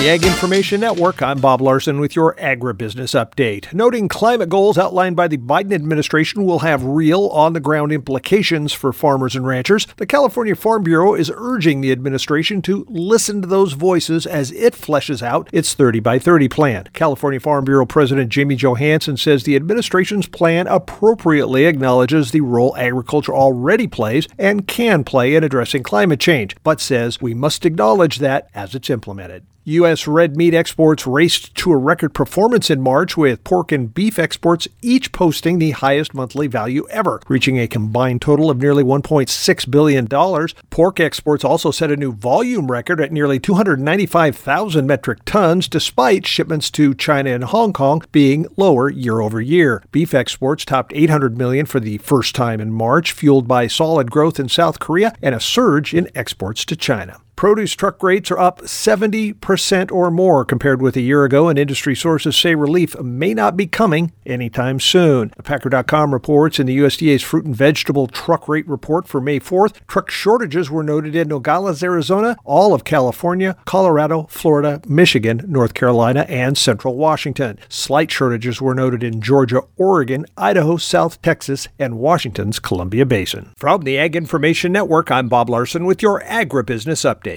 the Ag Information Network, I'm Bob Larson with your agribusiness update. Noting climate goals outlined by the Biden administration will have real, on-the-ground implications for farmers and ranchers, the California Farm Bureau is urging the administration to listen to those voices as it fleshes out its 30 by 30 plan. California Farm Bureau President Jamie Johansson says the administration's plan appropriately acknowledges the role agriculture already plays and can play in addressing climate change, but says we must acknowledge that as it's implemented. U.S. red meat exports raced to a record performance in March, with pork and beef exports each posting the highest monthly value ever, reaching a combined total of nearly $1.6 billion. Pork exports also set a new volume record at nearly 295,000 metric tons, despite shipments to China and Hong Kong being lower year over year. Beef exports topped $800 million for the first time in March, fueled by solid growth in South Korea and a surge in exports to China. Produce truck rates are up 70% or more compared with a year ago, and industry sources say relief may not be coming anytime soon. Packer.com reports in the USDA's fruit and vegetable truck rate report for May 4th, truck shortages were noted in Nogales, Arizona, all of California, Colorado, Florida, Michigan, North Carolina, and Central Washington. Slight shortages were noted in Georgia, Oregon, Idaho, South Texas, and Washington's Columbia Basin. From the Ag Information Network, I'm Bob Larson with your agribusiness update.